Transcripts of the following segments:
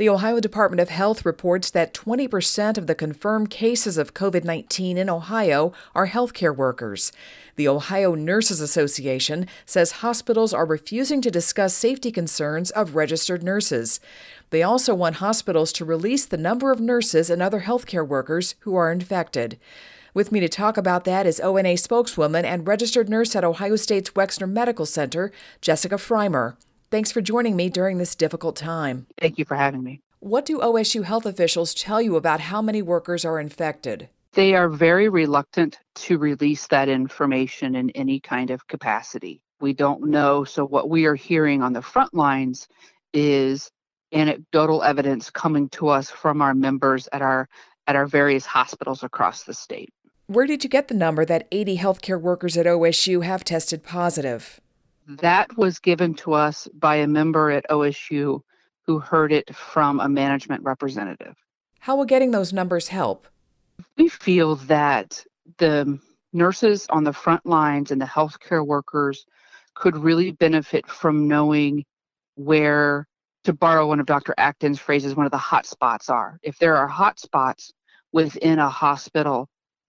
The Ohio Department of Health reports that 20% of the confirmed cases of COVID-19 in Ohio are healthcare workers. The Ohio Nurses Association says hospitals are refusing to discuss safety concerns of registered nurses. They also want hospitals to release the number of nurses and other healthcare workers who are infected. With me to talk about that is ONA spokeswoman and registered nurse at Ohio State's Wexner Medical Center, Jessica Freimer. Thanks for joining me during this difficult time. Thank you for having me. What do OSU health officials tell you about how many workers are infected? They are very reluctant to release that information in any kind of capacity. We don't know. So what we are hearing on the front lines is anecdotal evidence coming to us from our members at our various hospitals across the state. Where did you get the number that 80 healthcare workers at OSU have tested positive? That was given to us by a member at OSU who heard it from a management representative. How will getting those numbers help? We feel that the nurses on the front lines and the healthcare workers could really benefit from knowing where, to borrow one of Dr. Acton's phrases, one of the hot spots are. If there are hot spots within a hospital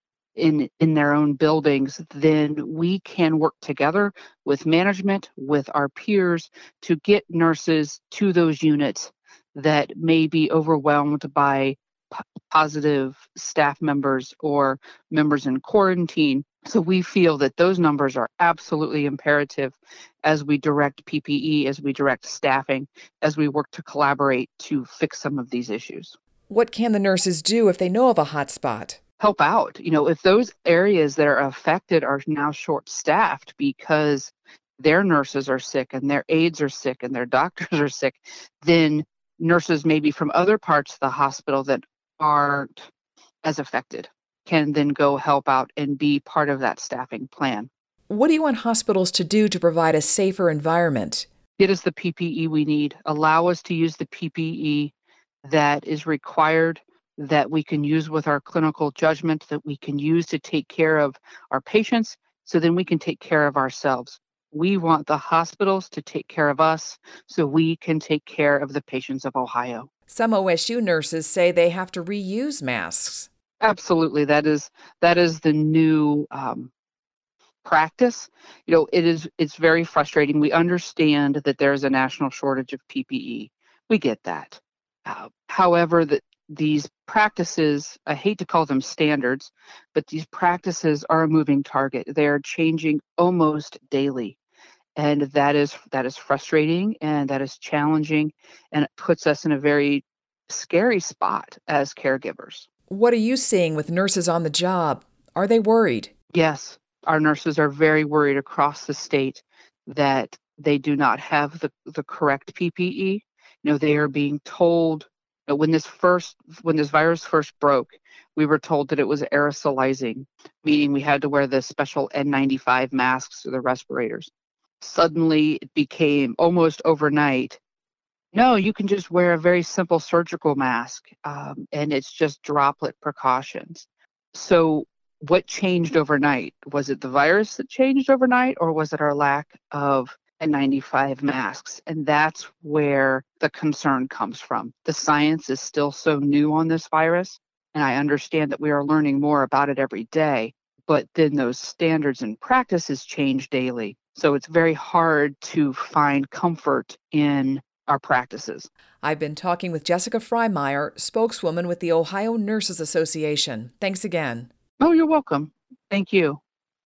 in their own buildings, then we can work together with management, with our peers, to get nurses to those units that may be overwhelmed by positive staff members or members in quarantine. So we feel that those numbers are absolutely imperative as we direct PPE, as we direct staffing, as we work to collaborate to fix some of these issues. What can the nurses do if they know of a hot spot? Help out. If those areas that are affected are now short-staffed because their nurses are sick and their aides are sick and their doctors are sick, then nurses maybe from other parts of the hospital that aren't as affected can then go help out and be part of that staffing plan. What do you want hospitals to do to provide a safer environment? Get us the PPE we need. Allow us to use the PPE that is required, that we can use with our clinical judgment, that we can use to take care of our patients, so then we can take care of ourselves. We want the hospitals to take care of us so we can take care of the patients of Ohio. Some OSU nurses say they have to reuse masks. Absolutely. That is the new practice. It's very frustrating. We understand that there's a national shortage of PPE. We get that. However, these practices, I hate to call them standards, but these practices are a moving target. They are changing almost daily. And that is frustrating, and that is challenging, and it puts us in a very scary spot as caregivers. What are you seeing with nurses on the job? Are they worried? Yes, our nurses are very worried across the state that they do not have the correct PPE. They are being told when this virus first broke, we were told that it was aerosolizing, meaning we had to wear the special N95 masks or the respirators. Suddenly it became almost overnight, no, you can just wear a very simple surgical mask, and it's just droplet precautions. So what changed overnight? Was it the virus that changed overnight, or was it our lack of N95 masks? And that's where the concern comes from. The science is still so new on this virus, and I understand that we are learning more about it every day, but then those standards and practices change daily. So it's very hard to find comfort in our practices. I've been talking with Jessica Freimeyer, spokeswoman with the Ohio Nurses Association. Thanks again. Oh, you're welcome. Thank you.